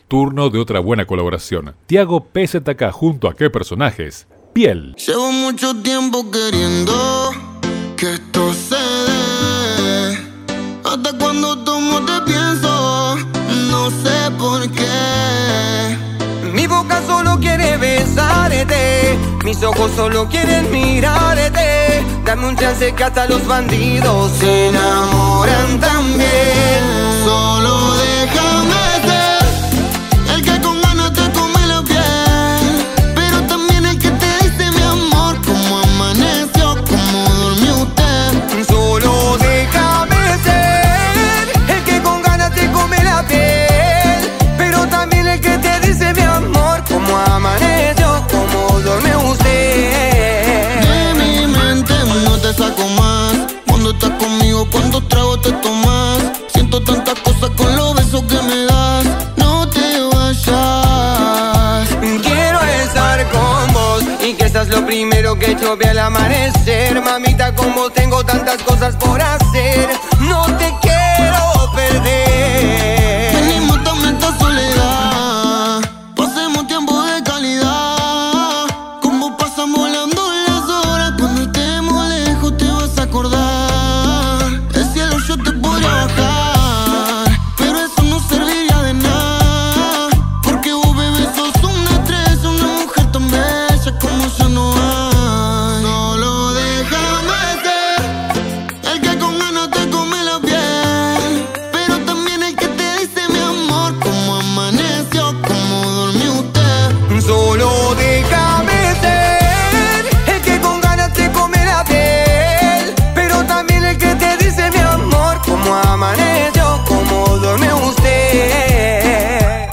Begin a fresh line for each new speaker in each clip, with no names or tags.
turno de otra buena colaboración. Tiago PZK junto a ¿Qué personajes? Piel.
Llevo mucho tiempo queriendo que esto se dé. Hasta cuando tomo te pienso, no sé por qué.
Mi boca solo quiere besarte, mis ojos solo quieren mirarte. Dame un chance que hasta los bandidos se enamoran también.
Solo déjame ser el que con ganas te come la piel, pero también el que te dice mi amor, cómo amaneció, cómo durmió usted.
Solo déjame ser el que con ganas te come la piel, pero también el que te dice mi amor, cómo amaneció, cómo duerme usted.
De mi mente no te saco más. Cuando estás conmigo, cuántos tragos te tomas. Siento tantas cosas con los besos que me das. No te vayas.
Quiero estar con vos y que seas lo primero que yo vea al amanecer. Mamita, como tengo tantas cosas por hacer, no te quiero perder.
Ven y mátame esta soledad. Pasemos tiempo de calidad. Como pasan volando las horas. Cuando estemos lejos te vas a acordar. El cielo yo te podría bajar, pero eso no serviría de nada. Porque vos, bebé, sos una estrella, una mujer tan bella como ya no hay. Solo déjame ser el que con ganas te come la piel, pero también el que te dice mi amor, cómo amaneció, cómo durmió usted.
Solo déjame ser el que con ganas te come la piel, pero también el que te dice mi amor, cómo amaneció, cómo duerme usted.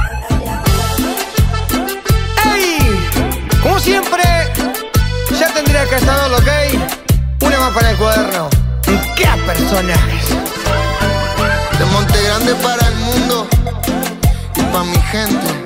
¡Ey! Como siempre, ya tendría que saberlo, ¿ok? Una más para el cuaderno. ¿Qué personajes?
De Monte Grande para el mundo y pa' mi gente.